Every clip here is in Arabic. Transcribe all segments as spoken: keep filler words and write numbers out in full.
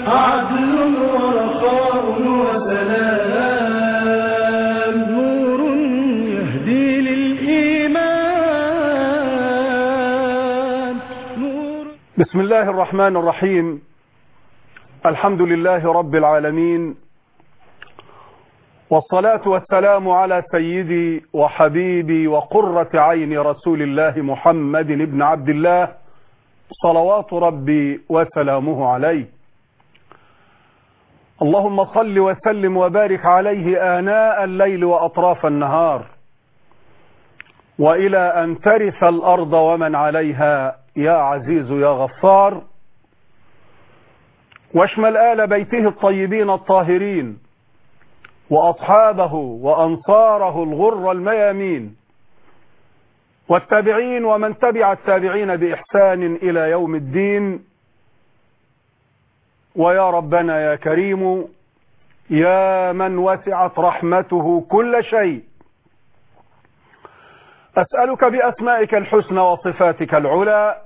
عدل ورخاء وسلام، نور يهدي للإيمان نور. بسم الله الرحمن الرحيم. الحمد لله رب العالمين، والصلاة والسلام على سيدي وحبيبي وقرة عين رسول الله محمد بن عبد الله صلوات ربي وسلامه عليه. اللهم صل وسلم وبارك عليه آناء الليل وأطراف النهار، وإلى أن ترث الأرض ومن عليها يا عزيز يا غفار. واشمل آل بيته الطيبين الطاهرين وأصحابه وأنصاره الغر الميامين، والتابعين ومن تبع التابعين بإحسان إلى يوم الدين. ويا ربنا يا كريم يا من وسعت رحمته كل شيء، أسألك بأسمائك الحسنى وصفاتك العلى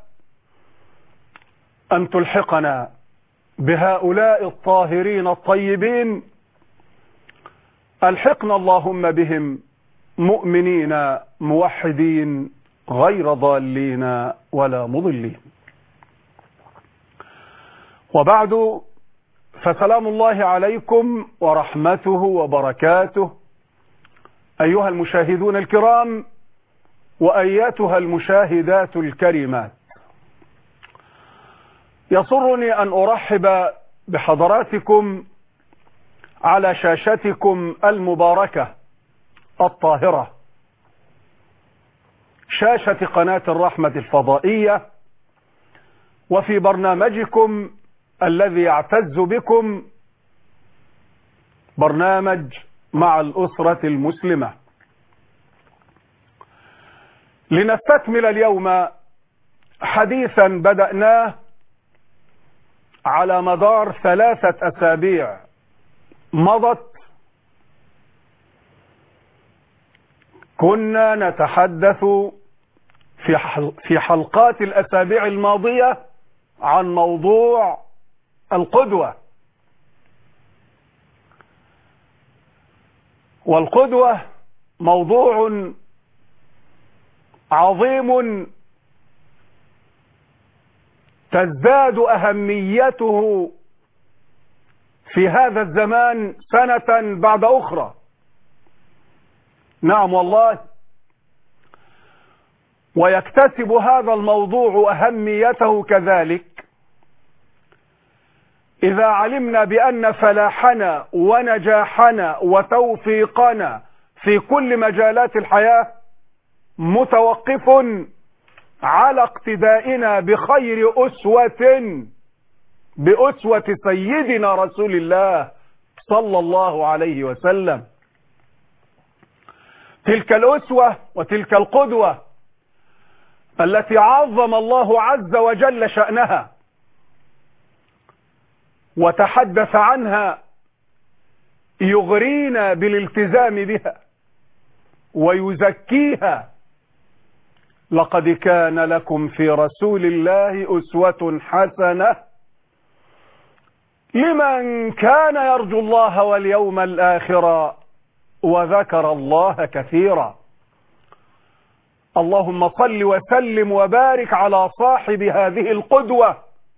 أن تلحقنا بهؤلاء الطاهرين الطيبين. ألحقنا اللهم بهم مؤمنين موحدين غير ضالين ولا مضلين. وبعد، فسلام الله عليكم ورحمته وبركاته أيها المشاهدون الكرام وأياتها المشاهدات الكريمات. يسرني أن أرحب بحضراتكم على شاشتكم المباركة الطاهرة، شاشة قناة الرحمة الفضائية، وفي برنامجكم الذي يعتز بكم، برنامج مع الأسرة المسلمة. لنستكمل اليوم حديثا بدأناه على مدار ثلاثة أسابيع مضت. كنا نتحدث في حلقات الأسابيع الماضية عن موضوع القدوة، والقدوة موضوع عظيم تزداد أهميته في هذا الزمان سنة بعد أخرى. نعم والله، ويكتسب هذا الموضوع أهميته كذلك إذا علمنا بأن فلاحنا ونجاحنا وتوفيقنا في كل مجالات الحياة متوقف على اقتدائنا بخير أسوة، بأسوة سيدنا رسول الله صلى الله عليه وسلم. تلك الأسوة وتلك القدوة التي عظم الله عز وجل شأنها وتحدث عنها، يغرينا بالالتزام بها ويزكيها. لقد كان لكم في رسول الله أسوة حسنة لمن كان يرجو الله واليوم الآخر وذكر الله كثيرا. اللهم صل وسلم وبارك على صاحب هذه القدوة،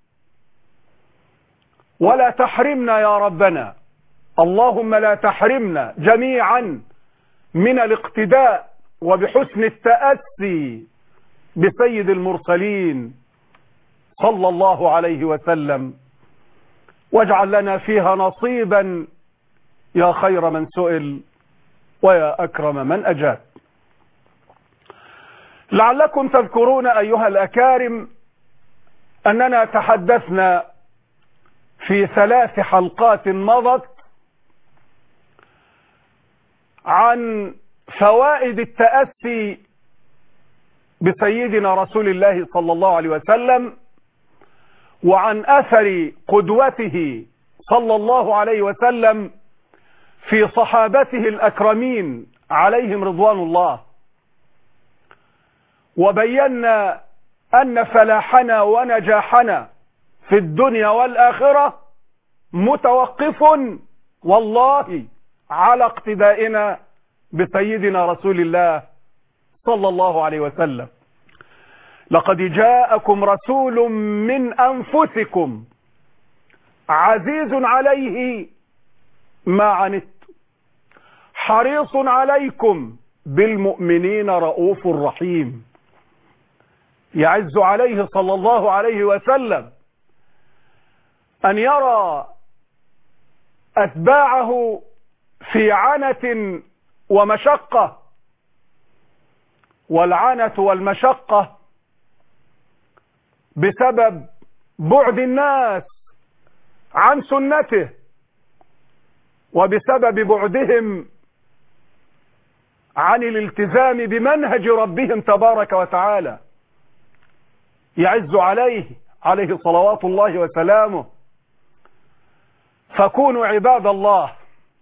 ولا تحرمنا يا ربنا، اللهم لا تحرمنا جميعا من الاقتداء وبحسن التأسي بسيد المرسلين صلى الله عليه وسلم، واجعل لنا فيها نصيبا يا خير من سئل ويا أكرم من أجاب. لعلكم تذكرون أيها الأكارم أننا تحدثنا في ثلاث حلقات مضت عن فوائد التأسي بسيدنا رسول الله صلى الله عليه وسلم، وعن أثر قدوته صلى الله عليه وسلم في صحابته الأكرمين عليهم رضوان الله. وبينا أن فلاحنا ونجاحنا في الدنيا والآخرة متوقف والله على اقتدائنا بسيدنا رسول الله صلى الله عليه وسلم. لقد جاءكم رسول من أنفسكم عزيز عليه ما عنتم حريص عليكم بالمؤمنين رؤوف رحيم. يعز عليه صلى الله عليه وسلم أن يرى أتباعه في عنة ومشقة، والعنة والمشقة بسبب بعد الناس عن سنته وبسبب بعدهم عن الالتزام بمنهج ربهم تبارك وتعالى. يعز عليه عليه صلوات الله وسلامه. فكونوا عباد الله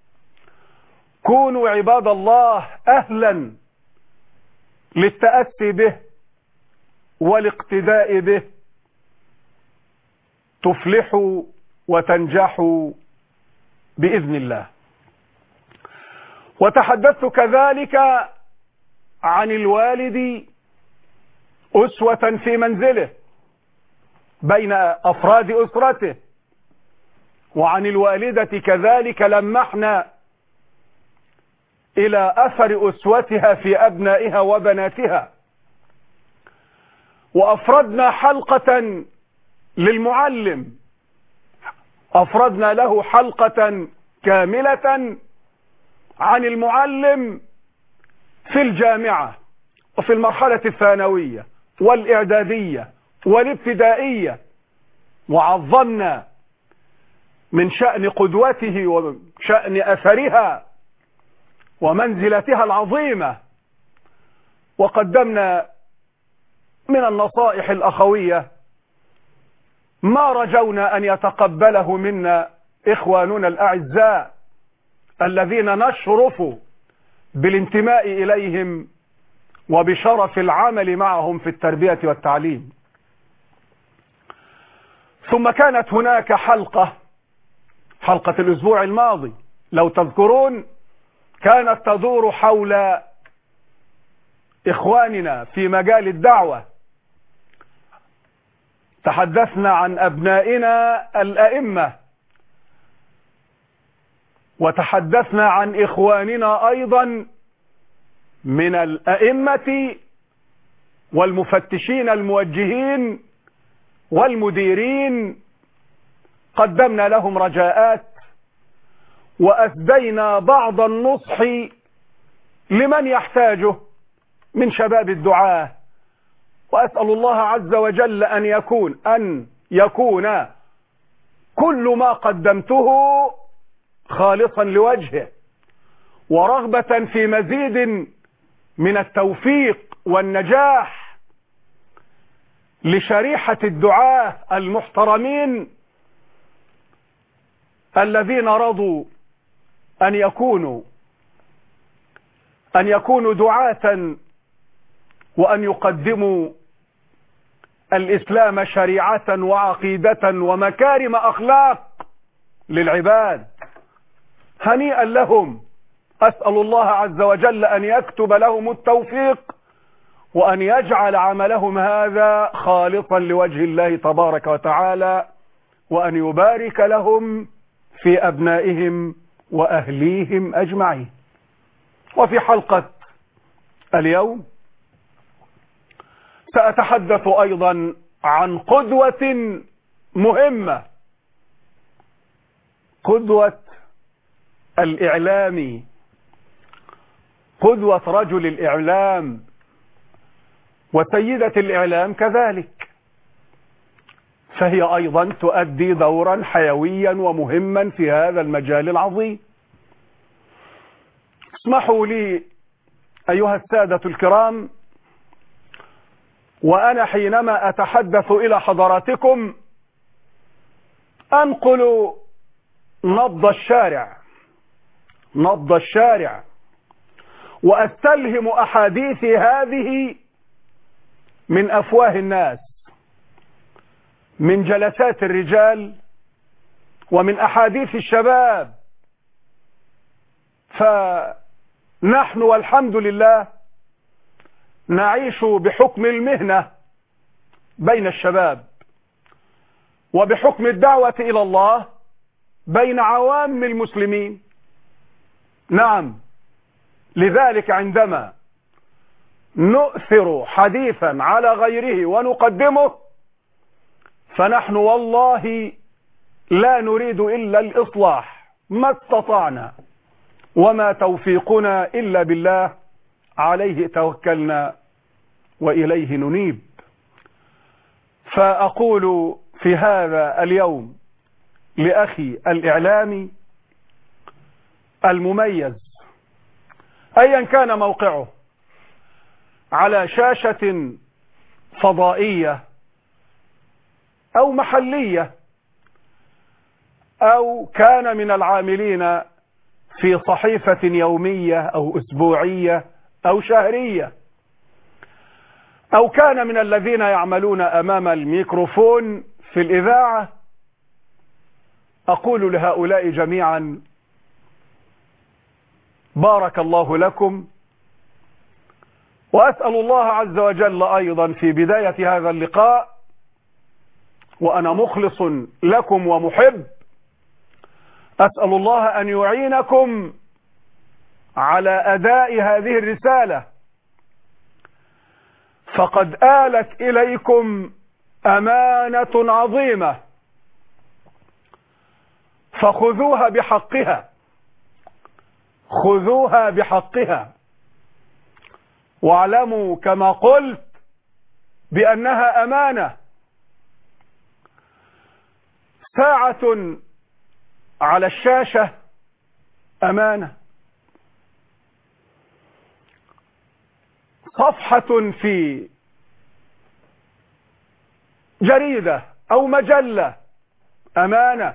كونوا عباد الله أهلا للتأسي به والاقتداء به، تفلحوا وتنجحوا بإذن الله. وتحدثت كذلك عن الوالد أسوة في منزله بين أفراد أسرته، وعن الوالدة كذلك لمحنا إلى أثر أسوتها في أبنائها وبناتها، وأفردنا حلقة للمعلم، أفردنا له حلقة كاملة عن المعلم في الجامعة وفي المرحلة الثانوية والإعدادية والابتدائية، وعظمنا من شأن قدوته وشأن أثرها ومنزلتها العظيمة، وقدمنا من النصائح الأخوية ما رجونا أن يتقبله منا إخواننا الأعزاء الذين نشرف بالانتماء إليهم وبشرف العمل معهم في التربية والتعليم. ثم كانت هناك حلقة حلقة الأسبوع الماضي لو تذكرون، كانت تدور حول إخواننا في مجال الدعوة. تحدثنا عن أبنائنا الأئمة، وتحدثنا عن إخواننا أيضا من الأئمة والمفتشين الموجهين والمديرين. قدمنا لهم رجاءات وأسدينا بعض النصح لمن يحتاجه من شباب الدعاة، وأسأل الله عز وجل أن يكون أن يكون كل ما قدمته خالصا لوجهه ورغبة في مزيد من التوفيق والنجاح لشريحة الدعاة المحترمين الذين رضوا أن يكونوا أن يكونوا دعاة وأن يقدموا الإسلام شريعة وعقيدة ومكارم أخلاق للعباد. هنيئا لهم، أسأل الله عز وجل أن يكتب لهم التوفيق وأن يجعل عملهم هذا خالصا لوجه الله تبارك وتعالى، وأن يبارك لهم في أبنائهم وأهليهم أجمعين. وفي حلقة اليوم سأتحدث أيضا عن قدوة مهمة، قدوة الإعلام، قدوة رجل الإعلام وسيدة الإعلام كذلك، فهي أيضا تؤدي دورا حيويا ومهما في هذا المجال العظيم. اسمحوا لي أيها السادة الكرام، وأنا حينما أتحدث إلى حضراتكم أنقل نبض الشارع نبض الشارع وأستلهم أحاديثي هذه من أفواه الناس، من جلسات الرجال ومن أحاديث الشباب. فنحن والحمد لله نعيش بحكم المهنة بين الشباب، وبحكم الدعوة إلى الله بين عوام المسلمين. نعم، لذلك عندما نؤثر حديثا على غيره ونقدمه فنحن والله لا نريد إلا الإصلاح ما استطعنا، وما توفيقنا إلا بالله، عليه توكلنا وإليه ننيب. فأقول في هذا اليوم لأخي الإعلامي المميز أيا كان موقعه، على شاشة فضائية أو محلية، أو كان من العاملين في صحيفة يومية أو أسبوعية أو شهرية، أو كان من الذين يعملون أمام الميكروفون في الإذاعة، أقول لهؤلاء جميعا بارك الله لكم، وأسأل الله عز وجل أيضا في بداية هذا اللقاء، وأنا مخلص لكم ومحب، أسأل الله أن يعينكم على أداء هذه الرسالة، فقد آلت إليكم أمانة عظيمة، فخذوها بحقها، خذوها بحقها، واعلموا كما قلت بأنها أمانة. ساعة على الشاشة أمانة، صفحة في جريدة أو مجلة أمانة،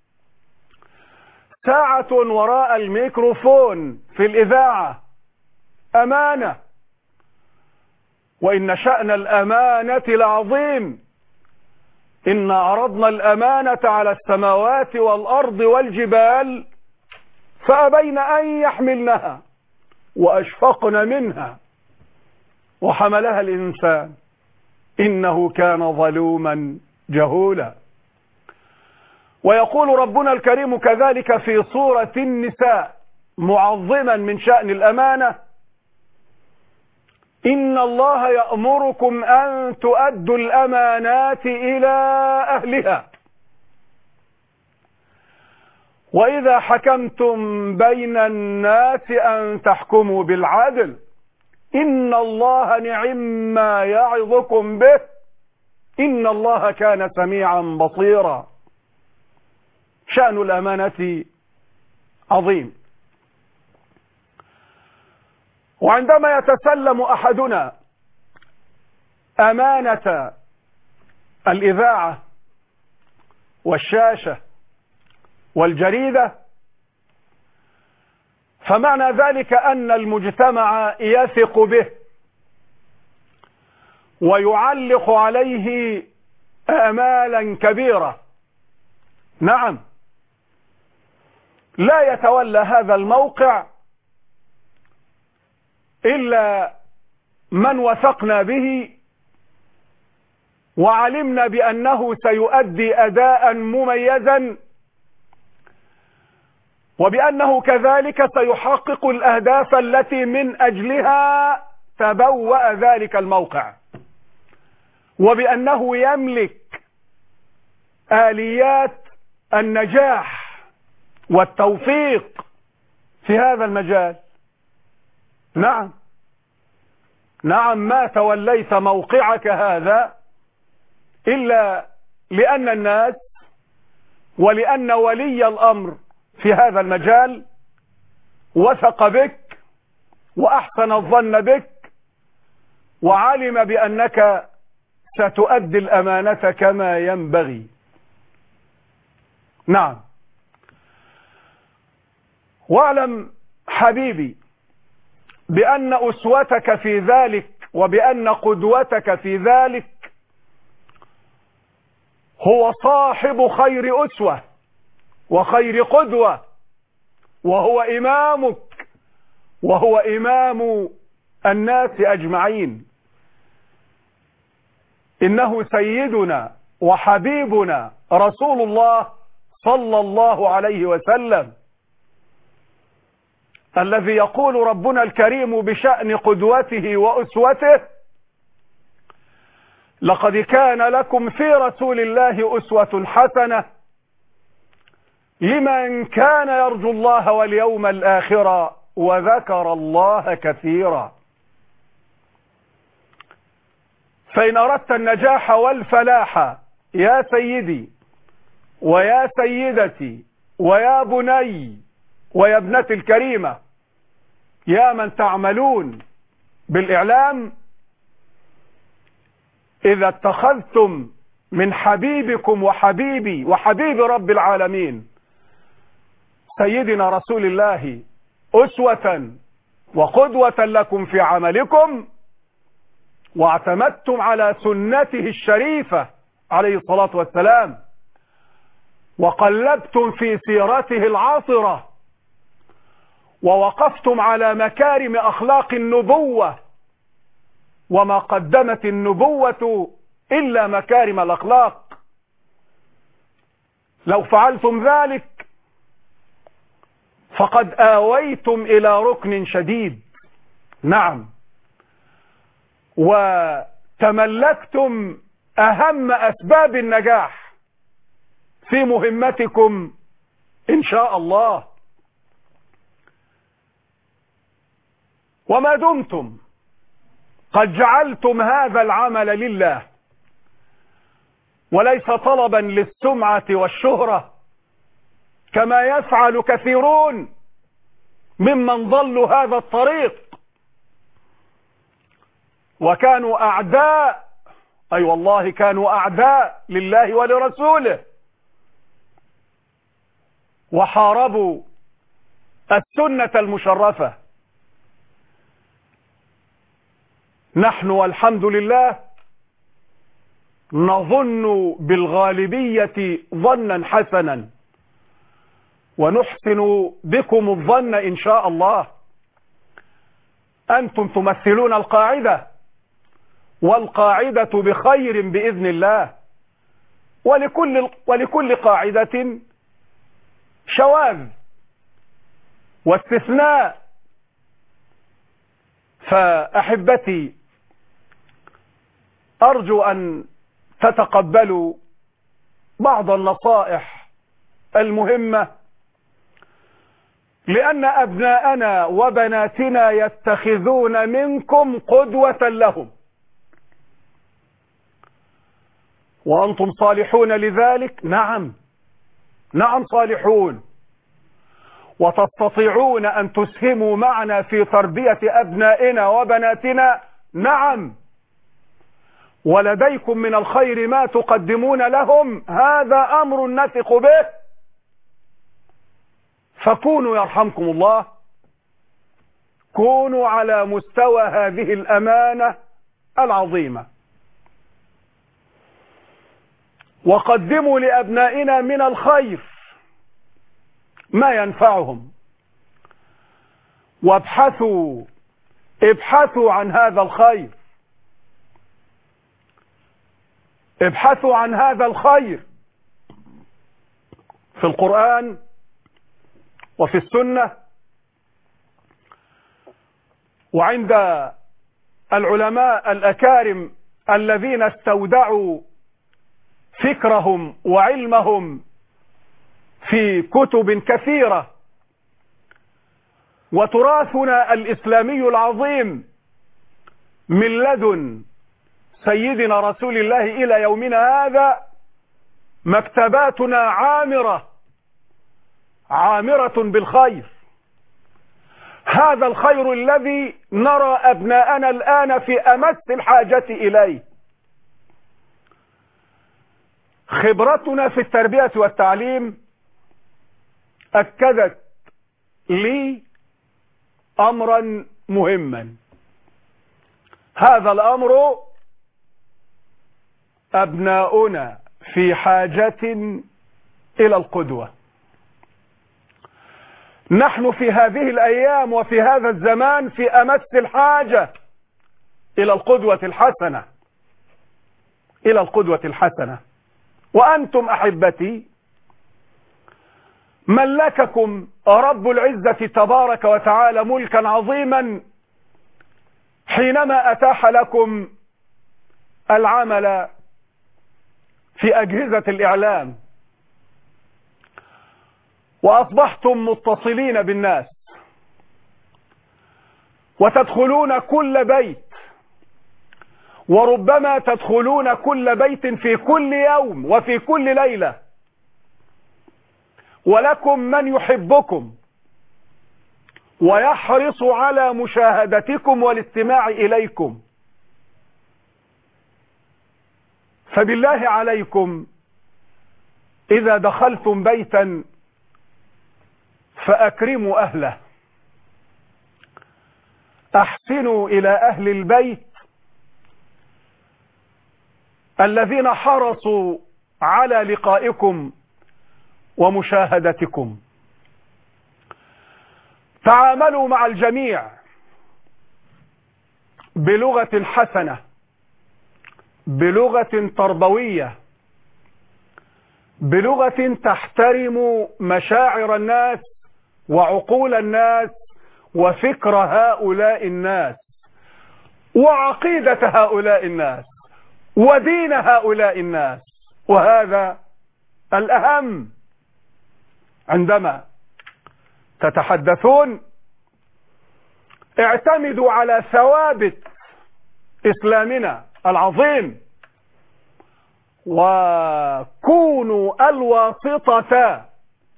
ساعة وراء الميكروفون في الإذاعة أمانة. وإن شأن الأمانة لعظيم، إن عرضنا الأمانة على السماوات والأرض والجبال فأبين أن يحملنها وأشفقن منها وحملها الإنسان إنه كان ظلوما جهولا. ويقول ربنا الكريم كذلك في سورة النساء معظما من شأن الأمانة: إن الله يأمركم أن تؤدوا الأمانات إلى أهلها وإذا حكمتم بين الناس أن تحكموا بالعدل إن الله نعم ما يعظكم به إن الله كان سميعا بصيرا. شأن الأمانة عظيم. وعندما يتسلم أحدنا أمانة الإذاعة والشاشة والجريدة فمعنى ذلك أن المجتمع يثق به ويعلق عليه آمالا كبيرة. نعم، لا يتولى هذا الموقع إلا من وثقنا به وعلمنا بأنه سيؤدي أداء مميزا وبأنه كذلك سيحقق الأهداف التي من أجلها تبوأ ذلك الموقع وبأنه يملك آليات النجاح والتوفيق في هذا المجال. نعم نعم ما توليت موقعك هذا إلا لأن الناس ولأن ولي الأمر في هذا المجال وثق بك وأحسن الظن بك وعلم بأنك ستؤدي الأمانة كما ينبغي. نعم، واعلم حبيبي بأن أسوتك في ذلك وبأن قدوتك في ذلك هو صاحب خير أسوة وخير قدوة، وهو إمامك وهو إمام الناس أجمعين. إنه سيدنا وحبيبنا رسول الله صلى الله عليه وسلم، الذي يقول ربنا الكريم بشأن قدوته وأسوته: لقد كان لكم في رسول الله أسوة حسنة لمن كان يرجو الله واليوم الآخر وذكر الله كثيرا. فإن أردت النجاح والفلاح يا سيدي ويا سيدتي ويا بني ويا ابنتي الكريمة، يا من تعملون بالإعلام، إذا اتخذتم من حبيبكم وحبيبي وحبيب رب العالمين سيدنا رسول الله أسوة وقدوة لكم في عملكم، واعتمدتم على سنته الشريفة عليه الصلاة والسلام، وقلبتم في سيرته العاصرة، ووقفتم على مكارم أخلاق النبوة، وما قدمت النبوة إلا مكارم الأخلاق، لو فعلتم ذلك فقد آويتم إلى ركن شديد، نعم، وتملكتم أهم أسباب النجاح في مهمتكم إن شاء الله. وما دمتم قد جعلتم هذا العمل لله وليس طلبا للسمعة والشهرة كما يفعل كثيرون ممن ضلوا هذا الطريق وكانوا أعداء، أي أيوة والله كانوا أعداء لله ولرسوله، وحاربوا السنة المشرفة. نحن والحمد لله نظن بالغالبية ظنا حسنا، ونحسن بكم الظن إن شاء الله. أنتم تمثلون القاعدة، والقاعدة بخير بإذن الله، ولكل, ولكل قاعدة شواذ واستثناء. فأحبتي، أرجو أن تتقبلوا بعض النصائح المهمة، لأن أبناءنا وبناتنا يتخذون منكم قدوة لهم، وأنتم صالحون لذلك. نعم نعم صالحون، وتستطيعون أن تسهموا معنا في تربية أبنائنا وبناتنا. نعم، ولديكم من الخير ما تقدمون لهم، هذا أمر نثق به، فكونوا يرحمكم الله، كونوا على مستوى هذه الأمانة العظيمة، وقدموا لأبنائنا من الخير ما ينفعهم، وابحثوا ابحثوا عن هذا الخير، ابحثوا عن هذا الخير في القرآن وفي السنة، وعند العلماء الأكارم الذين استودعوا فكرهم وعلمهم في كتب كثيرة. وتراثنا الإسلامي العظيم من لدن سيدنا رسول الله إلى يومنا هذا مكتباتنا عامرة عامرة بالخير، هذا الخير الذي نرى أبناءنا الآن في أمس الحاجة إليه. خبرتنا في التربية والتعليم أكدت لي أمرا مهما، هذا الأمر: أبناؤنا في حاجة إلى القدوة. نحن في هذه الأيام وفي هذا الزمان في أمس الحاجة إلى القدوة الحسنة، إلى القدوة الحسنة. وأنتم أحبتي ملككم رب العزة تبارك وتعالى ملكا عظيما حينما أتاح لكم العمل في أجهزة الإعلام، وأصبحتم متصلين بالناس وتدخلون كل بيت، وربما تدخلون كل بيت في كل يوم وفي كل ليلة، ولكم من يحبكم ويحرص على مشاهدتكم والاستماع إليكم. فبالله عليكم إذا دخلتم بيتا فأكرموا أهله، أحسنوا إلى أهل البيت الذين حرصوا على لقائكم ومشاهدتكم. تعاملوا مع الجميع بلغة حسنة، بلغة تربوية، بلغة تحترم مشاعر الناس وعقول الناس وفكر هؤلاء الناس وعقيدة هؤلاء الناس ودين هؤلاء الناس. وهذا الأهم. عندما تتحدثون اعتمدوا على ثوابت إسلامنا العظيم، وكونوا الواسطة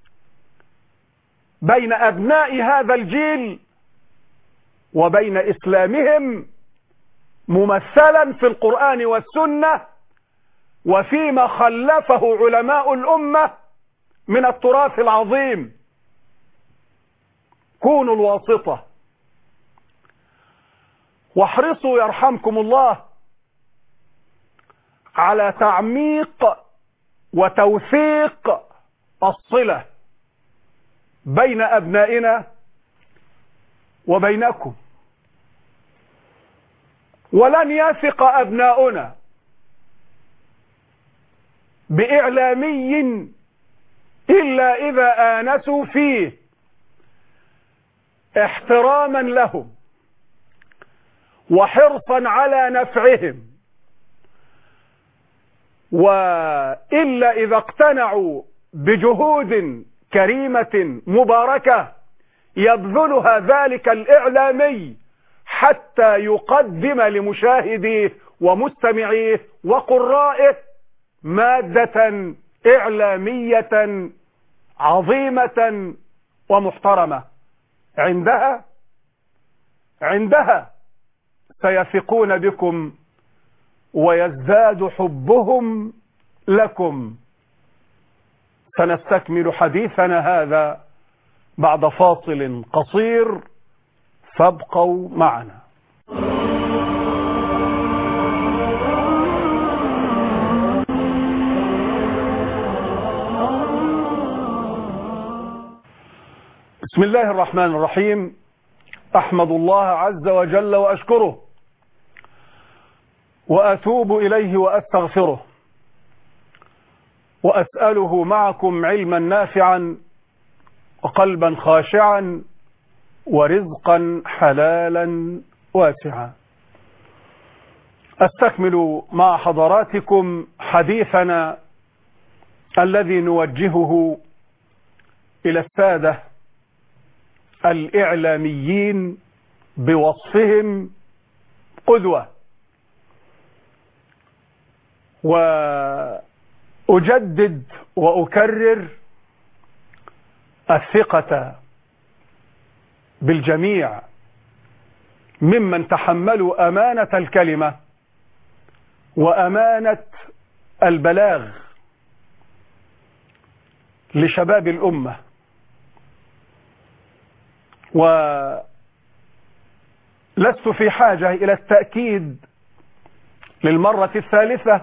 بين أبناء هذا الجيل وبين إسلامهم، ممثلا في القرآن والسنة وفيما خلفه علماء الأمة من التراث العظيم. كونوا الواسطة، واحرصوا يرحمكم الله على تعميق وتوثيق الصلة بين أبنائنا وبينكم. ولن يثق أبناؤنا بإعلامي إلا إذا آنسوا فيه احتراما لهم وحرصا على نفعهم، وإلا إذا اقتنعوا بجهود كريمة مباركة يبذلها ذلك الإعلامي حتى يقدم لمشاهديه ومستمعيه وقرائه مادة إعلامية عظيمة ومحترمة. عندها عندها سيثقون بكم ويزداد حبهم لكم. سنستكمل حديثنا هذا بعد فاصل قصير، فابقوا معنا. بسم الله الرحمن الرحيم. أحمد الله عز وجل وأشكره وأتوب إليه وأستغفره، وأسأله معكم علما نافعا وقلبا خاشعا ورزقا حلالا واسعا. أستكمل مع حضراتكم حديثنا الذي نوجهه إلى السادة الإعلاميين بوصفهم قدوة. وأجدد وأكرر الثقة بالجميع ممن تحملوا أمانة الكلمة وأمانة البلاغ لشباب الأمة. ولست في حاجة إلى التأكيد للمرة الثالثة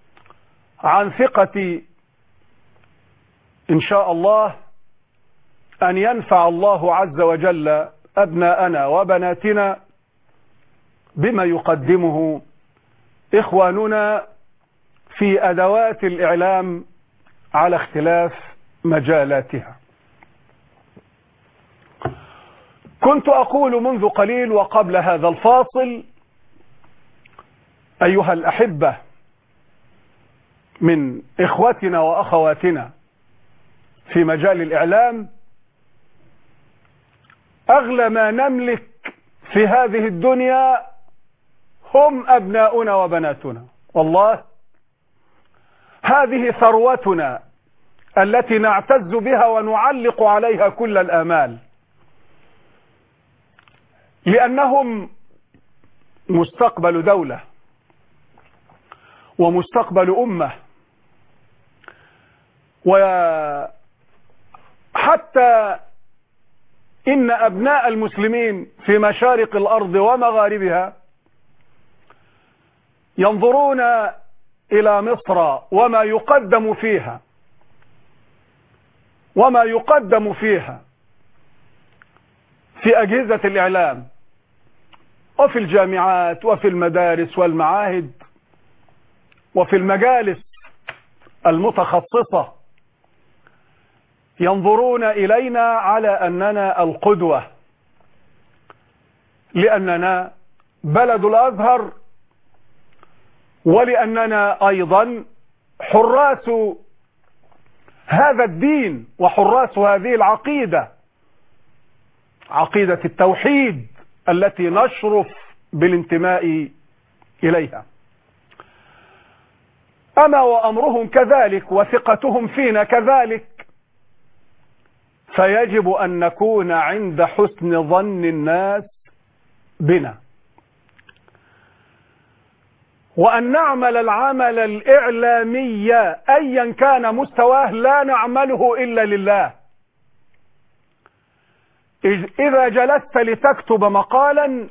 عن ثقتي إن شاء الله أن ينفع الله عز وجل أبناءنا وبناتنا بما يقدمه إخواننا في أدوات الإعلام على اختلاف مجالاتها. كنت أقول منذ قليل وقبل هذا الفاصل أيها الأحبة من إخوتنا وأخواتنا في مجال الإعلام، أغلى ما نملك في هذه الدنيا هم أبناؤنا وبناتنا. والله هذه ثروتنا التي نعتز بها ونعلق عليها كل الآمال، لأنهم مستقبل دولة ومستقبل أمة، وحتى إن أبناء المسلمين في مشارق الأرض ومغاربها ينظرون إلى مصر وما يقدم فيها وما يقدم فيها في أجهزة الإعلام وفي الجامعات وفي المدارس والمعاهد وفي المجالس المتخصصة، ينظرون إلينا على أننا القدوة، لأننا بلد الأزهر، ولأننا أيضا حراس هذا الدين وحراس هذه العقيدة، عقيدة التوحيد التي نشرف بالانتماء إليها. أما وأمرهم كذلك وثقتهم فينا كذلك، فيجب أن نكون عند حسن ظن الناس بنا، وأن نعمل العمل الإعلامي أيا كان مستواه لا نعمله إلا لله. إذا جلست لتكتب مقالا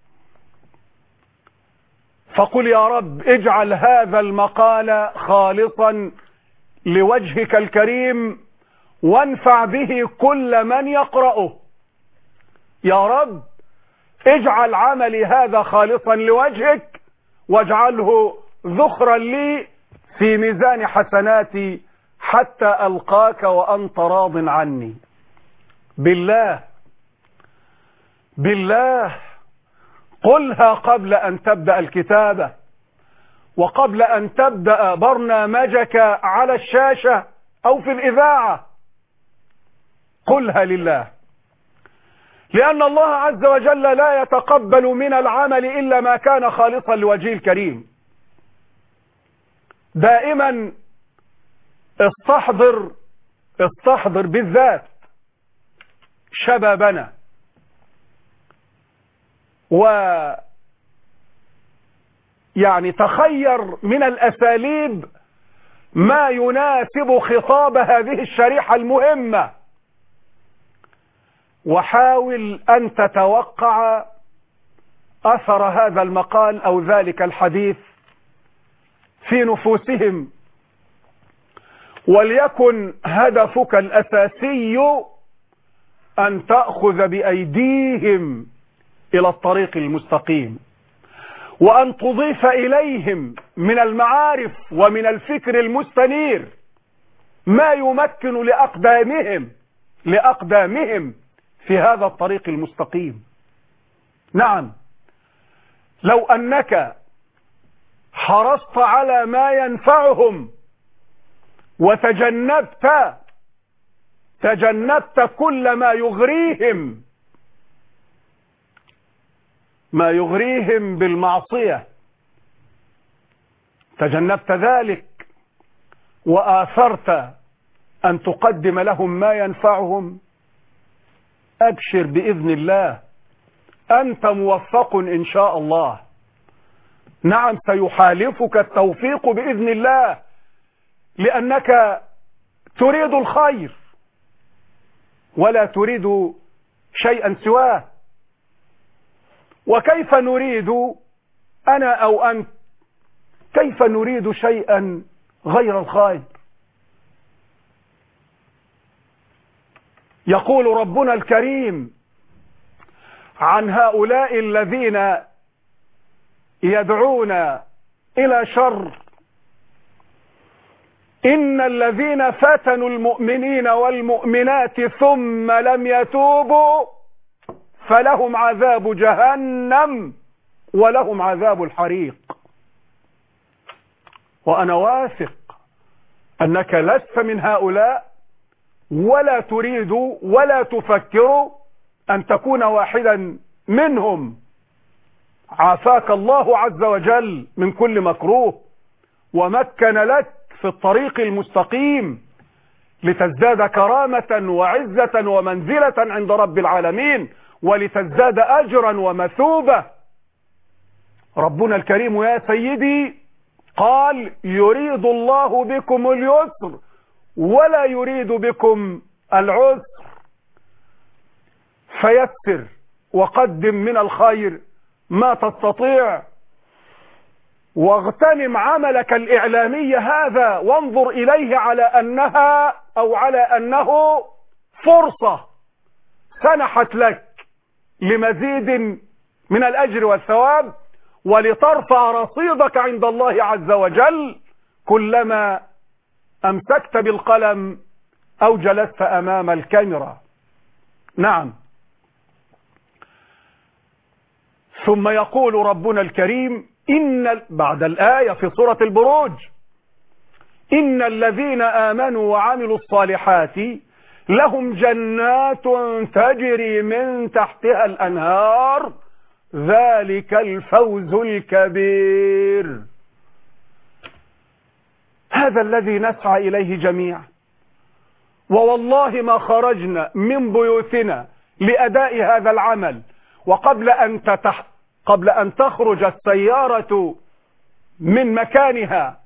فقل يا رب اجعل هذا المقال خالصا لوجهك الكريم وانفع به كل من يقرأه. يا رب اجعل عملي هذا خالصا لوجهك واجعله ذخرا لي في ميزان حسناتي حتى ألقاك وأنت راض عني. بالله بالله قلها قبل أن تبدأ الكتابة وقبل أن تبدأ برنامجك على الشاشة أو في الإذاعة، قلها لله، لأن الله عز وجل لا يتقبل من العمل إلا ما كان خالصا لوجهه الكريم. دائما استحضر استحضر بالذات شبابنا، و يعني تخير من الأساليب ما يناسب خطاب هذه الشريحة المهمة، وحاول أن تتوقع أثر هذا المقال أو ذلك الحديث في نفوسهم، وليكن هدفك الأساسي أن تأخذ بأيديهم إلى الطريق المستقيم، وأن تضيف إليهم من المعارف ومن الفكر المستنير ما يمكن لأقدامهم لأقدامهم في هذا الطريق المستقيم. نعم، لو أنك حرصت على ما ينفعهم وتجنبت تجنبت كل ما يغريهم ما يغريهم بالمعصية، تجنبت ذلك وآثرت أن تقدم لهم ما ينفعهم، أبشر بإذن الله أنت موفق إن شاء الله. نعم، سيحالفك التوفيق بإذن الله، لأنك تريد الخير ولا تريد شيئا سواه. وكيف نريد أنا أو أنت، كيف نريد شيئا غير الخير؟ يقول ربنا الكريم عن هؤلاء الذين يدعون إلى شر: إن الذين فتنوا المؤمنين والمؤمنات ثم لم يتوبوا فلهم عذاب جهنم ولهم عذاب الحريق. وأنا واثق أنك لست من هؤلاء، ولا تريد ولا تفكر أن تكون واحدا منهم. عافاك الله عز وجل من كل مكروه، ومكن لك في الطريق المستقيم لتزداد كرامة وعزة ومنزلة عند رب العالمين، ولتزداد أجرا ومثوبة. ربنا الكريم يا سيدي قال: يريد الله بكم اليسر ولا يريد بكم العسر، فيسر وقدم من الخير ما تستطيع، واغتنم عملك الإعلامي هذا وانظر إليه على أنها أو على أنه فرصة سنحت لك لمزيد من الأجر والثواب، ولترفع رصيدك عند الله عز وجل كلما أمسكت بالقلم أو جلست أمام الكاميرا. نعم. ثم يقول ربنا الكريم إن بعد الآية في سورة البروج: إن الذين آمنوا وعملوا الصالحات لهم جنات تجري من تحتها الأنهار ذلك الفوز الكبير. هذا الذي نسعى إليه جميعا، ووالله ما خرجنا من بيوتنا لأداء هذا العمل وقبل أن تتح... قبل أن تخرج السيارة من مكانها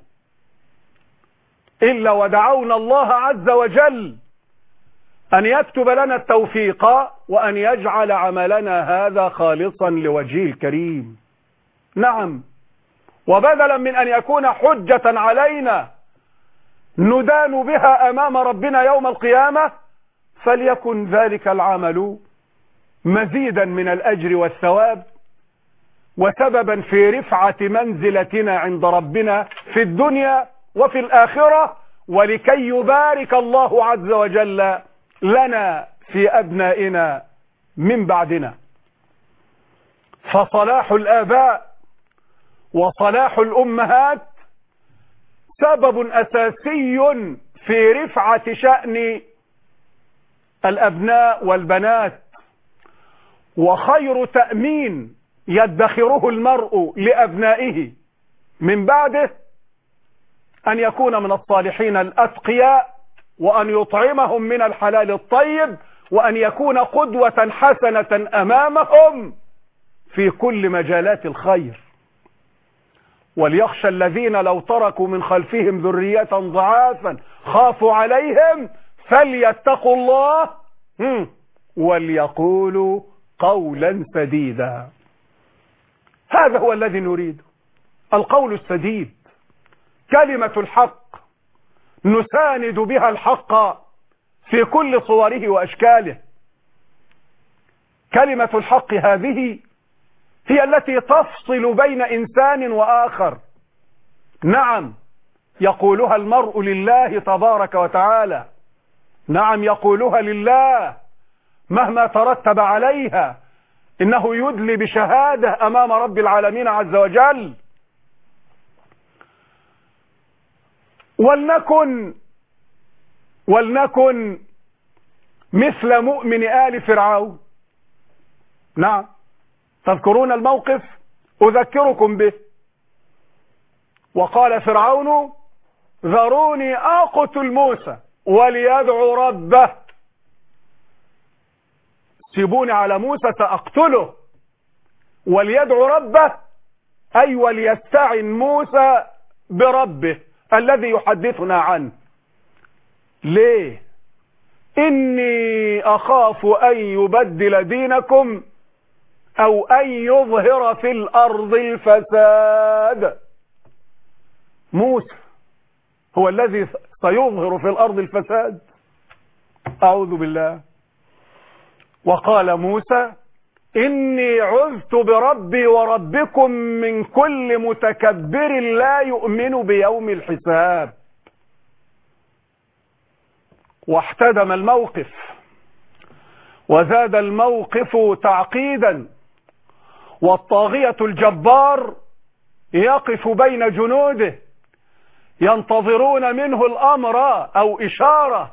إلا ودعونا الله عز وجل أن يكتب لنا التوفيق وأن يجعل عملنا هذا خالصا لوجهه الكريم. نعم. وبدلا من أن يكون حجة علينا ندان بها أمام ربنا يوم القيامة، فليكن ذلك العمل مزيدا من الأجر والثواب وسببا في رفعة منزلتنا عند ربنا في الدنيا وفي الآخرة، ولكي يبارك الله عز وجل لنا في أبنائنا من بعدنا. فصلاح الآباء وصلاح الأمهات سبب أساسي في رفعة شأن الأبناء والبنات، وخير تأمين يدخره المرء لأبنائه من بعده أن يكون من الصالحين الأتقياء، وأن يطعمهم من الحلال الطيب، وأن يكون قدوة حسنة أمامهم في كل مجالات الخير. وليخشى الذين لو تركوا من خلفهم ذرية ضعافا خافوا عليهم فليتقوا الله وليقولوا قولا سديدا. هذا هو الذي نريده، القول السديد، كلمة الحق نساند بها الحق في كل صوره وأشكاله. كلمة الحق هذه هي التي تفصل بين إنسان وآخر. نعم، يقولها المرء لله تبارك وتعالى، نعم يقولها لله مهما ترتب عليها، إنه يدلي بشهادة أمام رب العالمين عز وجل. ولنكن ولنكن مثل مؤمن آل فرعون. نعم، تذكرون الموقف؟ أذكركم به. وقال فرعون ذروني أقتل موسى وليدعو ربه. سيبوني على موسى سأقتله، وليدعو ربه أي وليستعن موسى بربه الذي يحدثنا عنه. ليه؟ إني أخاف أن يبدل دينكم أو أن يظهر في الأرض الفساد. موسى هو الذي سيظهر في الأرض الفساد؟ أعوذ بالله. وقال موسى إني عذت بربي وربكم من كل متكبر لا يؤمن بيوم الحساب. واحتدم الموقف وزاد الموقف تعقيدا، والطاغية الجبار يقف بين جنوده ينتظرون منه الأمر أو إشارة.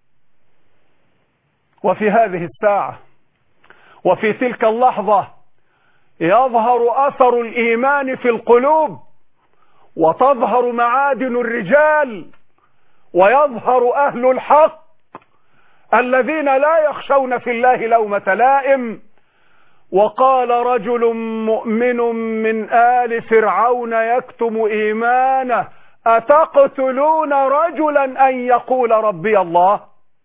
وفي هذه الساعة وفي تلك اللحظة يظهر أثر الإيمان في القلوب، وتظهر معادن الرجال، ويظهر أهل الحق الذين لا يخشون في الله لومة لائم. وقال رجل مؤمن من آل فرعون يكتم إيمانه أتقتلون رجلا أن يقول ربي الله.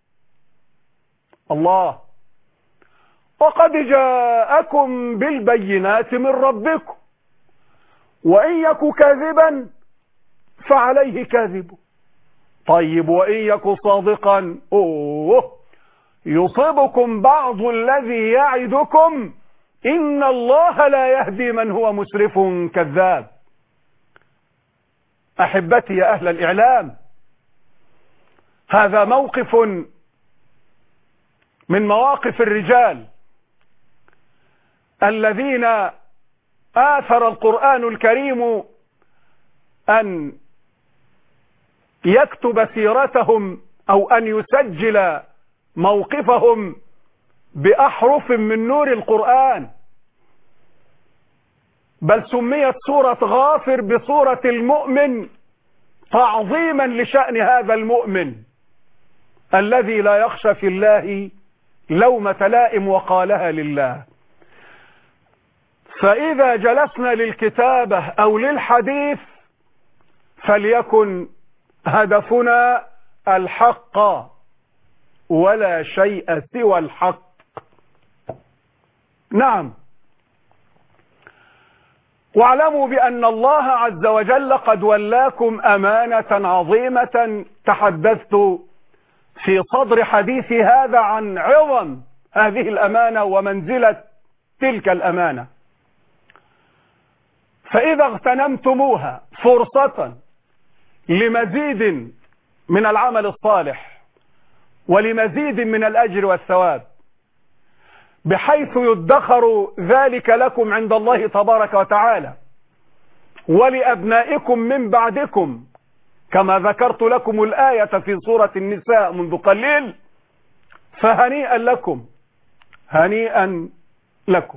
الله وقد جاءكم بالبينات من ربكم وإن يك كاذبا فعليه كاذبه. طيب وإن يك صادقا أوه يصيبكم بعض الذي يعدكم إن الله لا يهدي من هو مسرف كذاب. أحبتي يا أهل الإعلام، هذا موقف من مواقف الرجال الذين آثر القرآن الكريم أن يكتب سيرتهم أو أن يسجل موقفهم بأحرف من نور القرآن. بل سميت سورة غافر بسورة المؤمن تعظيما لشأن هذا المؤمن الذي لا يخشى في الله لومة لائم وقالها لله. فإذا جلسنا للكتابة أو للحديث فليكن هدفنا الحق ولا شيء سوى الحق. نعم، واعلموا بأن الله عز وجل قد ولاكم أمانة عظيمة. تحدثت في صدر حديثي هذا عن عظم هذه الأمانة ومنزلة تلك الأمانة. فإذا اغتنمتموها فرصة لمزيد من العمل الصالح ولمزيد من الأجر والثواب، بحيث يدخر ذلك لكم عند الله تبارك وتعالى ولأبنائكم من بعدكم، كما ذكرت لكم الآية في سورة النساء منذ قليل، فهنيئا لكم هنيئا لكم.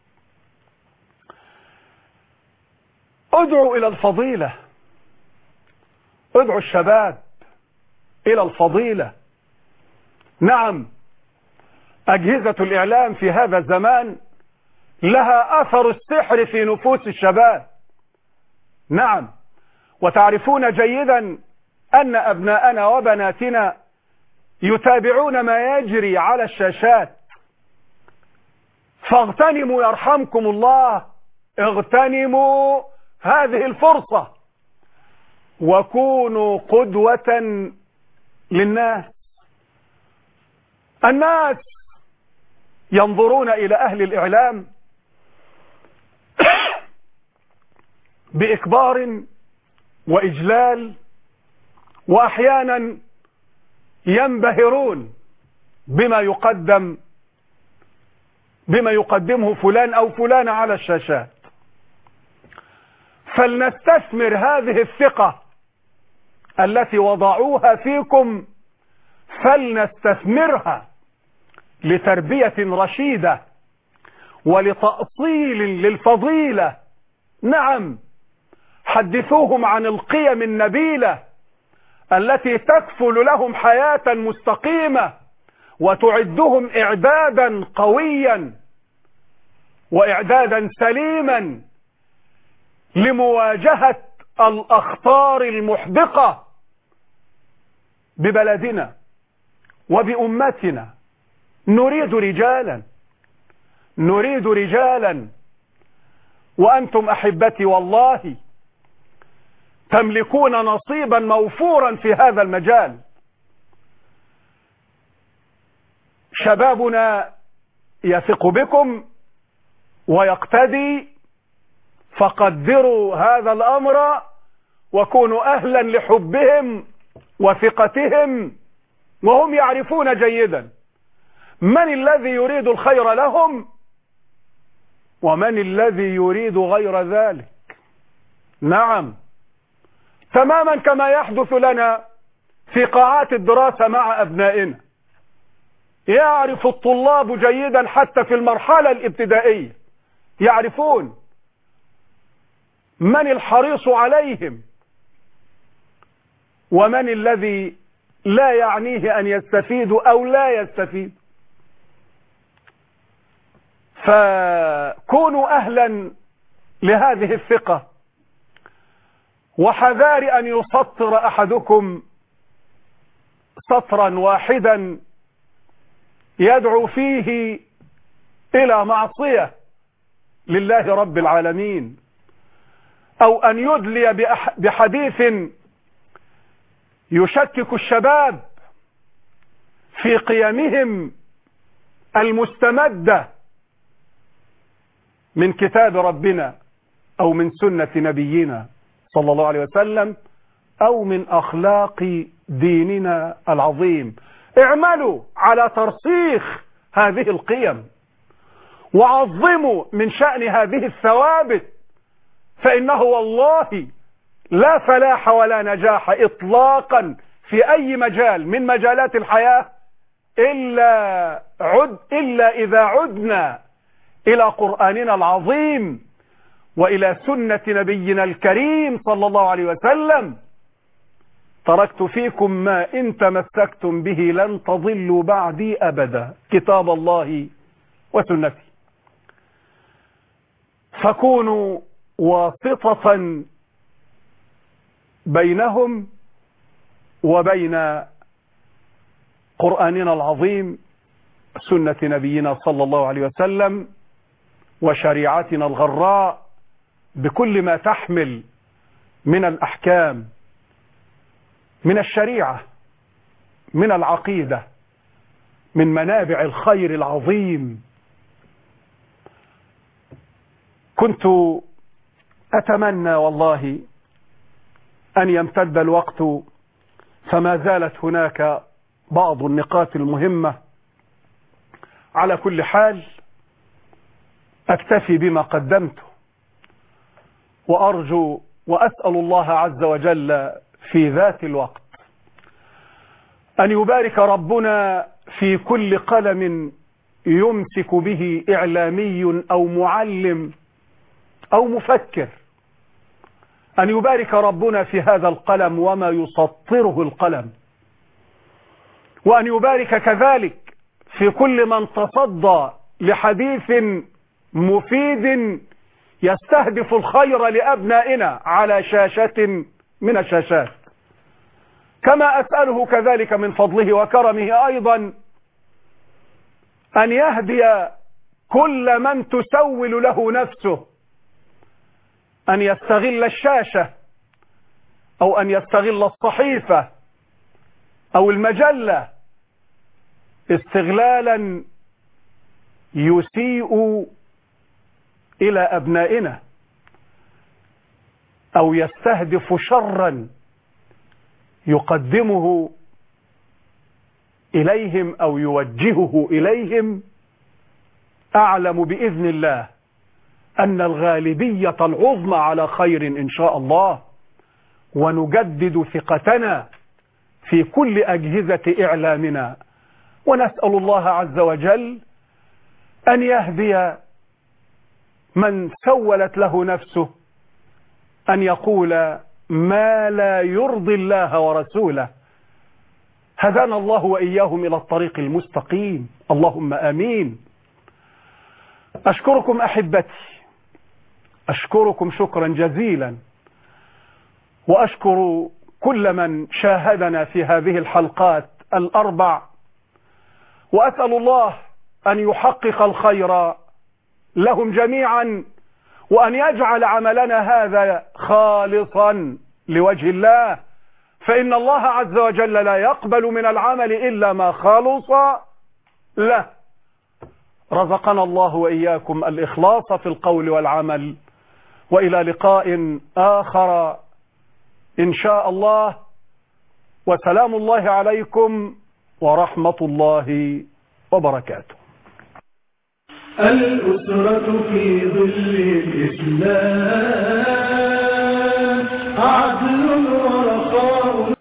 ادعوا إلى الفضيلة، ادعوا الشباب إلى الفضيلة. نعم، أجهزة الإعلام في هذا الزمان لها أثر السحر في نفوس الشباب. نعم، وتعرفون جيدا أن أبناءنا وبناتنا يتابعون ما يجري على الشاشات. فاغتنموا يرحمكم الله، اغتنموا هذه الفرصة وكونوا قدوة للناس. الناس ينظرون إلى أهل الإعلام بإكبار وإجلال، وأحيانا ينبهرون بما يقدم بما يقدمه فلان أو فلان على الشاشات. فلنستثمر هذه الثقة التي وضعوها فيكم، فلنستثمرها لتربية رشيدة ولتأصيل للفضيلة. نعم، حدثوهم عن القيم النبيلة التي تكفل لهم حياة مستقيمة وتعدهم إعدادا قويا وإعدادا سليما لمواجهة الأخطار المحدقة ببلدنا وبأمتنا. نريد رجالا نريد رجالا وأنتم أحبتي والله تملكون نصيبا موفورا في هذا المجال. شبابنا يثق بكم ويقتدي فقدروا هذا الأمر وكونوا أهلا لحبهم وثقتهم، وهم يعرفون جيدا من الذي يريد الخير لهم ومن الذي يريد غير ذلك. نعم، تماما كما يحدث لنا في قاعات الدراسة مع أبنائنا. يعرف الطلاب جيدا حتى في المرحلة الابتدائية، يعرفون من الحريص عليهم ومن الذي لا يعنيه أن يستفيد أو لا يستفيد. فكونوا أهلا لهذه الثقة، وحذار أن يسطر أحدكم سطرا واحدا يدعو فيه إلى معصية لله رب العالمين، أو أن يدلي بحديث يشكك الشباب في قيمهم المستمدة من كتاب ربنا أو من سنة نبينا صلى الله عليه وسلم أو من أخلاق ديننا العظيم. اعملوا على ترسيخ هذه القيم وعظموا من شأن هذه الثوابت، فإنه والله لا فلاح ولا نجاح إطلاقا في أي مجال من مجالات الحياة إلا, عد إلا إذا عدنا إلى قرآننا العظيم وإلى سنة نبينا الكريم صلى الله عليه وسلم. تركت فيكم ما إن تمسكتم به لن تضلوا بعدي أبدا، كتاب الله وسنتي. فكونوا واسطة بينهم وبين قرآننا العظيم، سنة نبينا صلى الله عليه وسلم، وشريعتنا الغراء بكل ما تحمل من الأحكام، من الشريعة، من العقيدة، من منابع الخير العظيم. كنت أتمنى والله أن يمتد الوقت، فما زالت هناك بعض النقاط المهمة. على كل حال أكتفي بما قدمته، وأرجو وأسأل الله عز وجل في ذات الوقت أن يبارك ربنا في كل قلم يمسك به إعلامي أو معلم أو مفكر، أن يبارك ربنا في هذا القلم وما يسطره القلم، وأن يبارك كذلك في كل من تصدى لحديث مفيد يستهدف الخير لأبنائنا على شاشة من الشاشات. كما أسأله كذلك من فضله وكرمه أيضا أن يهدي كل من تسول له نفسه أن يستغل الشاشة أو أن يستغل الصحيفة أو المجلة استغلالا يسيء إلى أبنائنا، أو يستهدف شرا يقدمه إليهم أو يوجهه إليهم. أعلم بإذن الله أن الغالبية العظمى على خير إن شاء الله، ونجدد ثقتنا في كل أجهزة إعلامنا، ونسأل الله عز وجل أن يهدي من سولت له نفسه أن يقول ما لا يرضي الله ورسوله. هدانا الله وإياهم إلى الطريق المستقيم، اللهم آمين. أشكركم أحبتي، أشكركم شكرا جزيلا، وأشكر كل من شاهدنا في هذه الحلقات الأربع، وأسأل الله أن يحقق الخير لهم جميعا، وأن يجعل عملنا هذا خالصا لوجه الله، فإن الله عز وجل لا يقبل من العمل إلا ما خالص له. رزقنا الله وإياكم الإخلاص في القول والعمل، وإلى لقاء آخر إن شاء الله، وسلام الله عليكم ورحمة الله وبركاته. الأسرة في ظل الإسلام